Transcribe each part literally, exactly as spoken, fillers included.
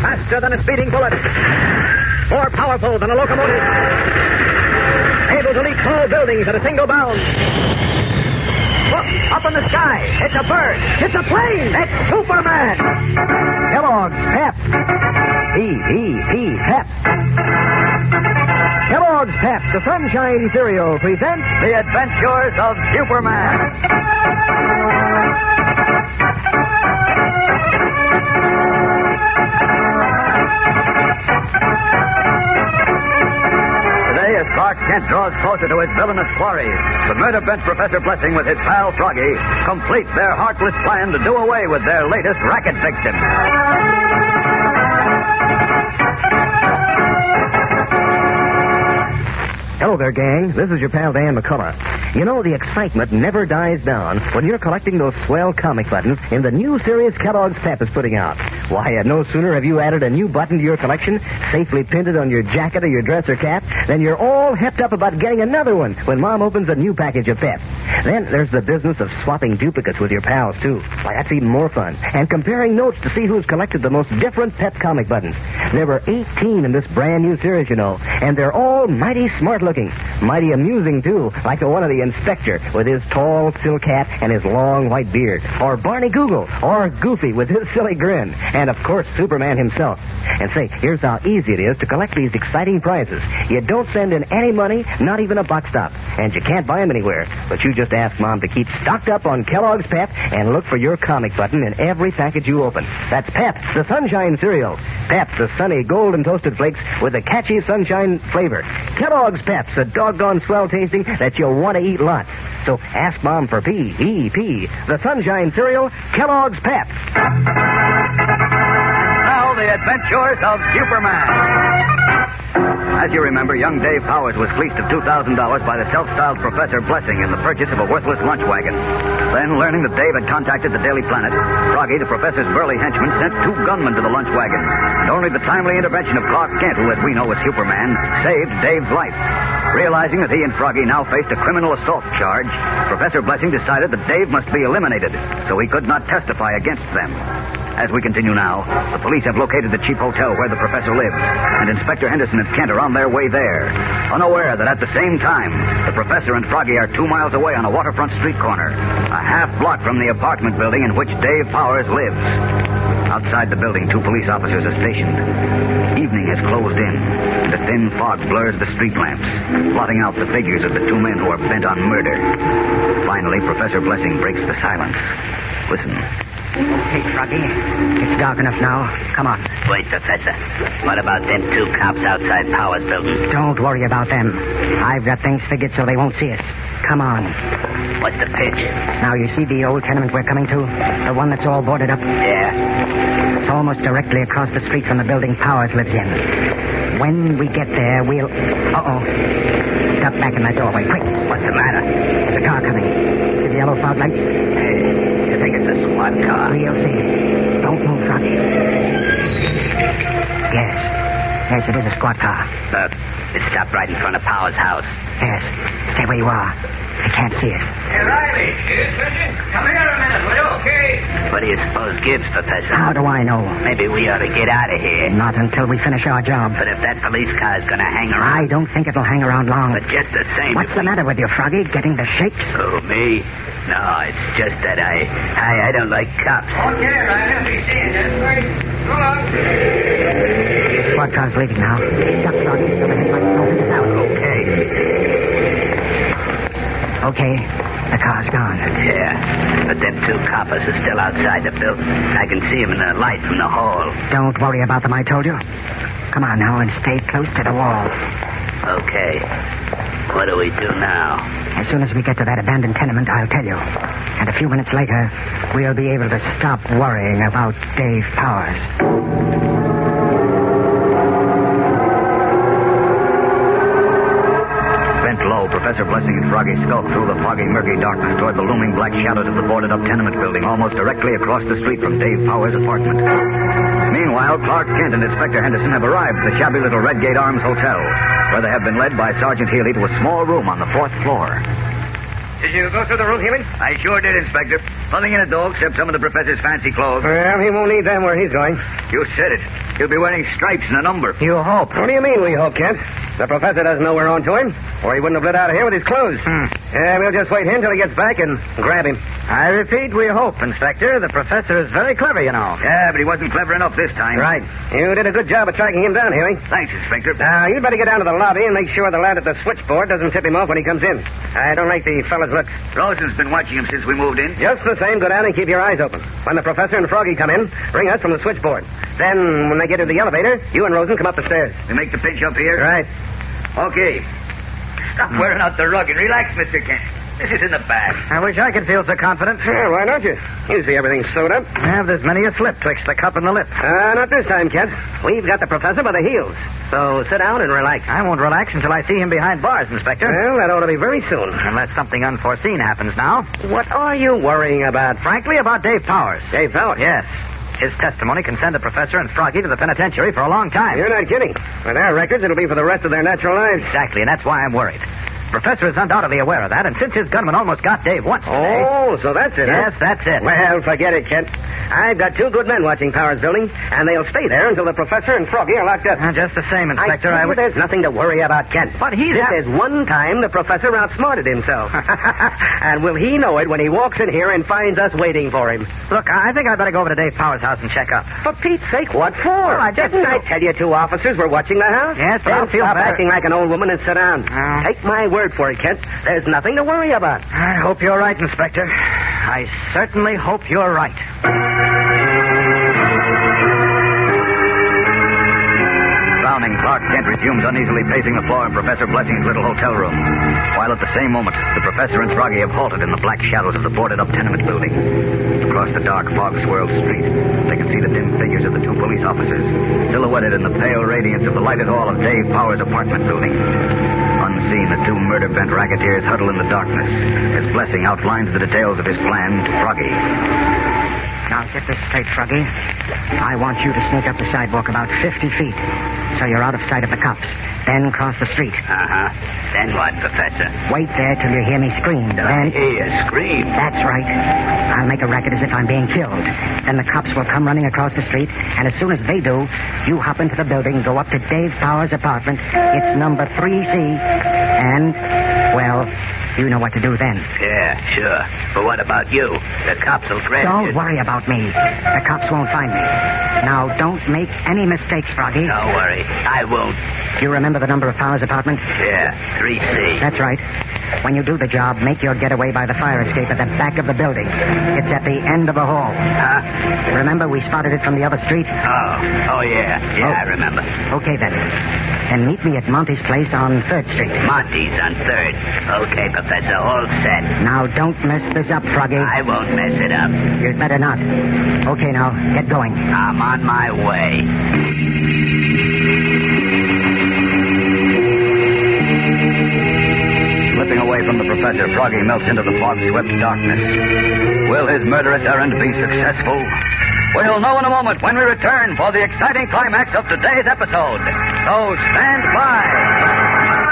Faster than a speeding bullet. More powerful than a locomotive. Able to leap tall buildings at a single bound. Look, up in the sky. It's a bird. It's a plane. It's Superman. Kellogg's Pep. P E P, Pep. Kellogg's Pep, the Sunshine Cereal, presents The Adventures of Superman. Today, as Clark Kent draws closer to his villainous quarry, the murder-bent Professor Blessing with his pal Froggy complete their heartless plan to do away with their latest racket victim. Hello there, gang. This is your pal Dan McCullough. You know, the excitement never dies down when you're collecting those swell comic buttons in the new series Kellogg's Pep is putting out. Why, uh, no sooner have you added a new button to your collection, safely pinned it on your jacket or your dress or cap, than you're all hepped up about getting another one when Mom opens a new package of Pep. Then there's the business of swapping duplicates with your pals, too. Why, that's even more fun. And comparing notes to see who's collected the most different Pep comic buttons. There were eighteen in this brand new series, you know, and they're all mighty smart looking. Mighty amusing, too, like the one of the Inspector with his tall silk hat and his long white beard. Or Barney Google, or Goofy with his silly grin. And, of course, Superman himself. And say, here's how easy it is to collect these exciting prizes. You don't send in any money, not even a buck stop. And you can't buy them anywhere. But you just ask Mom to keep stocked up on Kellogg's Pep and look for your comic button in every package you open. That's Pep, the Sunshine Cereal. Pep, the sunny golden toasted flakes with a catchy sunshine flavor. Kellogg's Pep's a doggone swell tasting that you'll want to eat lots. So ask Mom for P E P, the Sunshine Cereal, Kellogg's Pep. Now, the adventures of Superman. As you remember, young Dave Powers was fleeced of two thousand dollars by the self-styled Professor Blessing in the purchase of a worthless lunch wagon. Then, learning that Dave had contacted the Daily Planet, Froggy, the professor's burly henchman, sent two gunmen to the lunch wagon. And only the timely intervention of Clark Kent, who, as we know, was Superman, saved Dave's life. Realizing that he and Froggy now faced a criminal assault charge, Professor Blessing decided that Dave must be eliminated, so he could not testify against them. As we continue now, the police have located the cheap hotel where the professor lives, and Inspector Henderson and Kent are on their way there, unaware that at the same time, the professor and Froggy are two miles away on a waterfront street corner, a half block from the apartment building in which Dave Powers lives. Outside the building, two police officers are stationed. Evening has closed in, and a thin fog blurs the street lamps, blotting out the figures of the two men who are bent on murder. Finally, Professor Blessing breaks the silence. Listen. Okay, Froggy. It's dark enough now. Come on. Wait, Professor. What about them two cops outside Powers building? Don't worry about them. I've got things figured so they won't see us. Come on. What's the pitch? Now, you see the old tenement we're coming to? The one that's all boarded up? Yeah. It's almost directly across the street from the building Powers lives in. When we get there, we'll... Uh-oh. Duck back in that doorway, quick. What's the matter? There's a car coming. See the yellow fog lights? Hey, you think it's a SWAT car? We'll see. Don't move, Froggy. Yes. Yes, it is a squad car. Uh, it stopped right in front of Powers' house. Yes. Stay where you are. They can't see us. Hey, Riley. Yes, Sergeant. Come here a minute, will you? Okay. What do you suppose gives, Professor? How do I know? Maybe we ought to get out of here. Not until we finish our job. But if that police car is going to hang around... I don't think it'll hang around long. But just the same... What's the we... matter with you, Froggy? Getting the shakes? Oh, me? No, it's just that I... I, I don't like cops. Okay, Riley. I'll be seeing you. Go on. The squad car's leaving now. Duck, Froggy, so the headlights don't hit us out. Okay. Okay. The car's gone. Yeah, but them two coppers are still outside the building. I can see them in the light from the hall. Don't worry about them, I told you. Come on now and stay close to the wall. Okay. What do we do now? As soon as we get to that abandoned tenement, I'll tell you. And a few minutes later, we'll be able to stop worrying about Dave Powers. Low, Professor Blessing and Froggy skulked through the foggy, murky darkness toward the looming black shadows of the boarded-up tenement building almost directly across the street from Dave Powers' apartment. Meanwhile, Clark Kent and Inspector Henderson have arrived at the shabby little Redgate Arms Hotel, where they have been led by Sergeant Healy to a small room on the fourth floor. Did you go through the room, Healy? I sure did, Inspector. Nothing in it, though, except some of the professor's fancy clothes. Well, he won't need them where he's going. You said it. He'll be wearing stripes and a number. You hope. What do you mean we hope, Kent? The professor doesn't know we're on to him, or he wouldn't have lit out of here with his clothes. Hmm. Yeah, we'll just wait here until he gets back and grab him. I repeat, we hope, Inspector. The professor is very clever, you know. Yeah, but he wasn't clever enough this time. Right. You did a good job of tracking him down, Huey. Thanks, Inspector. Now, you'd better get down to the lobby and make sure the lad at the switchboard doesn't tip him off when he comes in. I don't like the fella's looks. Rosen's been watching him since we moved in. Just the same, go down and keep your eyes open. When the professor and Froggy come in, bring us from the switchboard. Then, when they get to the elevator, you and Rosen come up the stairs. We make the pinch up here? Right. Okay. Stop wearing out the rug and relax, Mister Kent. This is in the bag. I wish I could feel so confident. Yeah, why don't you? You see everything's sewed up. Yeah, there's many a slip twixt the cup and the lip. Uh, not this time, Kent. We've got the professor by the heels. So sit down and relax. I won't relax until I see him behind bars, Inspector. Well, that ought to be very soon. Unless something unforeseen happens now. What are you worrying about? Frankly, about Dave Powers. Dave Powers? Yes. His testimony can send the professor and Froggy to the penitentiary for a long time. You're not kidding. With their records, it'll be for the rest of their natural lives. Exactly, and that's why I'm worried. The professor is undoubtedly aware of that, and since his gunman almost got Dave once today... Oh, so that's it, Yes, huh? that's it. Well, forget it, Kent. I've got two good men watching Powers building, and they'll stay there until the professor and Froggy are locked up. Uh, just the same, Inspector, I, I would... There's nothing to worry about, Kent. But he's... This ha- is one time the professor outsmarted himself. And will he know it when he walks in here and finds us waiting for him? Look, I think I'd better go over to Dave Powers' house and check up. For Pete's sake, what for? Well, I just Didn't I know. tell you two officers were watching the house? Yes, but Then I'll feel stop better. acting like an old woman and sit down. Oh. Take my word for it, Kent. There's nothing to worry about. I hope you're right, Inspector. I certainly hope you're right. Frowning, Clark Kent resumes uneasily pacing the floor in Professor Blessing's little hotel room, while at the same moment, the professor and Froggy have halted in the black shadows of the boarded-up tenement building. Across the dark, fog-swirled street, they can see the dim figures of the two police officers, silhouetted in the pale radiance of the lighted hall of Dave Powers' apartment building. Unseen, the two murder-bent racketeers huddle in the darkness as Blessing outlines the details of his plan to Froggy. Now, get this straight, Froggy. I want you to sneak up the sidewalk about fifty feet, so you're out of sight of the cops. Then cross the street. Uh-huh. Then what, Professor? Wait there till you hear me scream. Then... Hey, a scream. That's right. I'll make a racket as if I'm being killed. Then the cops will come running across the street, and as soon as they do, you hop into the building, go up to Dave Powers' apartment. It's number three C, and, well, you know what to do then. Yeah, sure. But what about you? The cops will grab Don't you. worry about me. The cops won't find me. Now, don't make any mistakes, Froggy. Don't worry. I won't. You remember the number of Powers' apartment? Yeah, three C. That's right. When you do the job, make your getaway by the fire escape at the back of the building. It's at the end of the hall. Huh? Remember, we spotted it from the other street? Oh, oh yeah. Yeah, Oh. I remember. Okay, then. Then meet me at Monty's place on third Street. Monty's on third. Okay, Professor, all set. Now, don't mess this up, Froggy. I won't mess it up. You'd better not. Okay, now, get going. I'm on my way. Slipping away from the professor, Froggy melts into the fog-swept darkness. Will his murderous errand be successful? We'll know in a moment when we return for the exciting climax of today's episode. So stand by.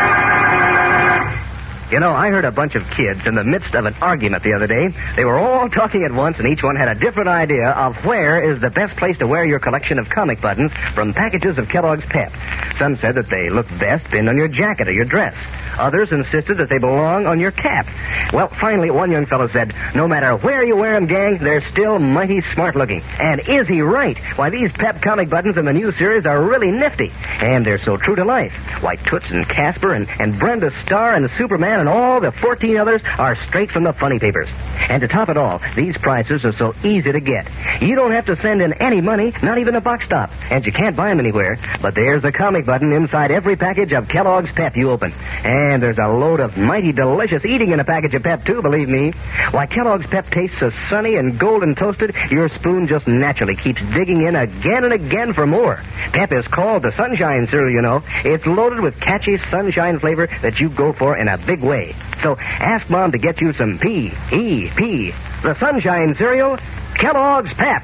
You know, I heard a bunch of kids in the midst of an argument the other day. They were all talking at once, and each one had a different idea of where is the best place to wear your collection of comic buttons from packages of Kellogg's Pep. Some said that they look best pinned on your jacket or your dress. Others insisted that they belong on your cap. Well, finally, one young fellow said, no matter where you wear them, gang, they're still mighty smart looking. And is he right? Why, these Pep comic buttons in the new series are really nifty. And they're so true to life. Why, Toots and Casper and, and Brenda Starr and Superman and all the fourteen others are straight from the funny papers. And to top it all, these prices are so easy to get. You don't have to send in any money, not even a box stop. And you can't buy them anywhere. But there's a comic button inside every package of Kellogg's Pep you open. And there's a load of mighty delicious eating in a package of Pep, too, believe me. Why, Kellogg's Pep tastes so sunny and golden toasted, your spoon just naturally keeps digging in again and again for more. Pep is called the Sunshine cereal, you know. It's loaded with catchy sunshine flavor that you go for in a big way. So ask Mom to get you some P E P, the Sunshine cereal, Kellogg's Pep.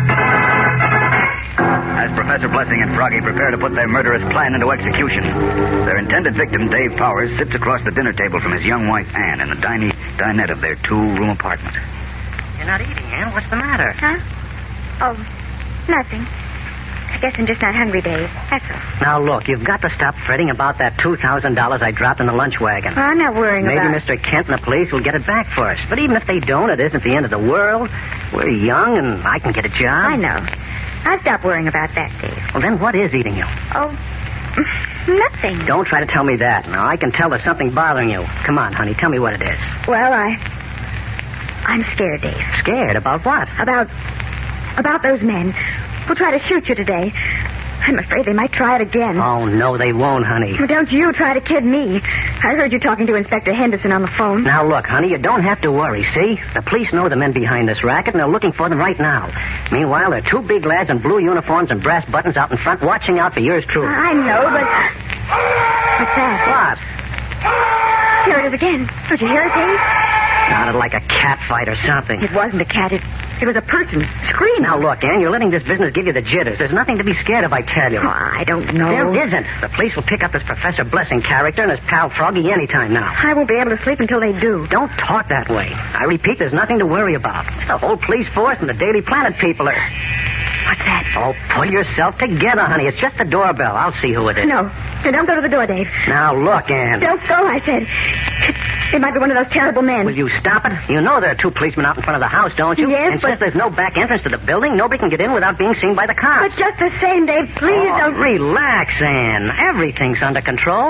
As Professor Blessing and Froggy prepare to put their murderous plan into execution, their intended victim, Dave Powers, sits across the dinner table from his young wife, Anne, in the tiny dinette of their two-room apartment. You're not eating, Anne. What's the matter? Huh? Oh, nothing. I guess I'm just not hungry, Dave. That's all. Now, look, you've got to stop fretting about that two thousand dollars I dropped in the lunch wagon. Well, I'm not worrying Maybe about Mister Kent and the police will get it back for us. But even if they don't, it isn't the end of the world. We're young, and I can get a job. I know. I've stopped worrying about that, Dave. Well, then what is eating you? Oh, nothing. Don't try to tell me that. Now, I can tell there's something bothering you. Come on, honey, tell me what it is. Well, I... I'm scared, Dave. Scared? About what? About... About those men who'll try to shoot you today. I'm afraid they might try it again. Oh, no, they won't, honey. Well, don't you try to kid me. I heard you talking to Inspector Henderson on the phone. Now, look, honey, you don't have to worry, see? The police know the men behind this racket, and they're looking for them right now. Meanwhile, there are two big lads in blue uniforms and brass buttons out in front watching out for yours truly. I know, but... What's that? What? Here it is again. Don't you hear it, Dave? Sounded like a cat fight or something. It wasn't a cat. It, it was a person. Screaming. Now, look, Ann, you're letting this business give you the jitters. There's nothing to be scared of, I tell you. Oh, I don't know. There isn't. The police will pick up this Professor Blessing character and his pal Froggy anytime now. I won't be able to sleep until they do. Don't talk that way. I repeat, there's nothing to worry about. The whole police force and the Daily Planet people are... What's that? Oh, pull yourself together, honey. It's just the doorbell. I'll see who it is. No. No, don't go to the door, Dave. Now, look, Ann. Don't go, I said. It might be one of those terrible men. Will you stop it? You know there are two policemen out in front of the house, don't you? Yes, And but... since there's no back entrance to the building, nobody can get in without being seen by the cops. But just the same, Dave, please Oh, don't... relax, Ann. Everything's under control.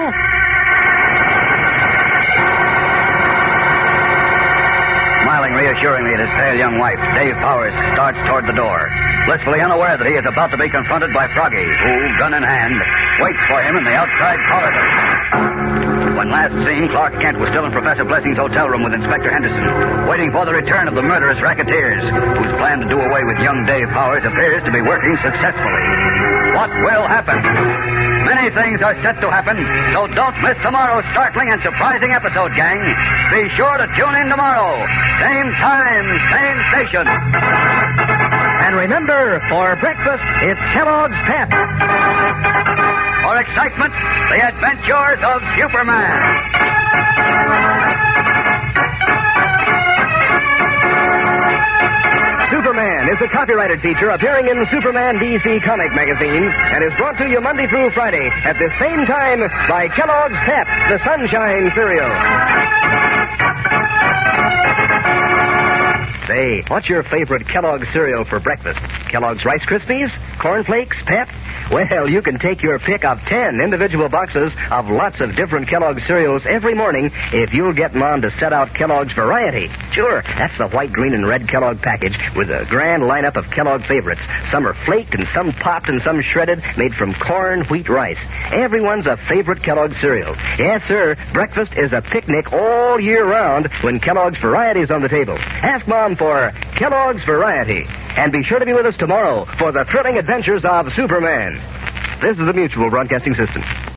Smiling reassuringly at his pale young wife, Dave Powers starts toward the door, blissfully unaware that he is about to be confronted by Froggy, who, gun in hand, waits for him in the outside corridor. When last seen, Clark Kent was still in Professor Blessing's hotel room with Inspector Henderson, waiting for the return of the murderous racketeers, whose plan to do away with young Dave Powers appears to be working successfully. What will happen? Many things are set to happen, so don't miss tomorrow's startling and surprising episode, gang. Be sure to tune in tomorrow. Same time, same station. And remember, for breakfast, it's Kellogg's Pep. For excitement, the adventures of Superman. Superman is a copyrighted feature appearing in Superman D C comic magazines and is brought to you Monday through Friday at the same time by Kellogg's Pep, the Sunshine Cereal. Say, what's your favorite Kellogg's cereal for breakfast? Kellogg's Rice Krispies? Corn Flakes? Pep? Well, you can take your pick of ten individual boxes of lots of different Kellogg's cereals every morning if you'll get Mom to set out Kellogg's Variety. Sure, that's the white, green, and red Kellogg package with a grand lineup of Kellogg favorites. Some are flaked and some popped and some shredded, made from corn, wheat, rice. Everyone's a favorite Kellogg cereal. Yes, sir, breakfast is a picnic all year round when Kellogg's Variety is on the table. Ask Mom for Kellogg's Variety. And be sure to be with us tomorrow for the thrilling adventures of Superman. This is the Mutual Broadcasting System.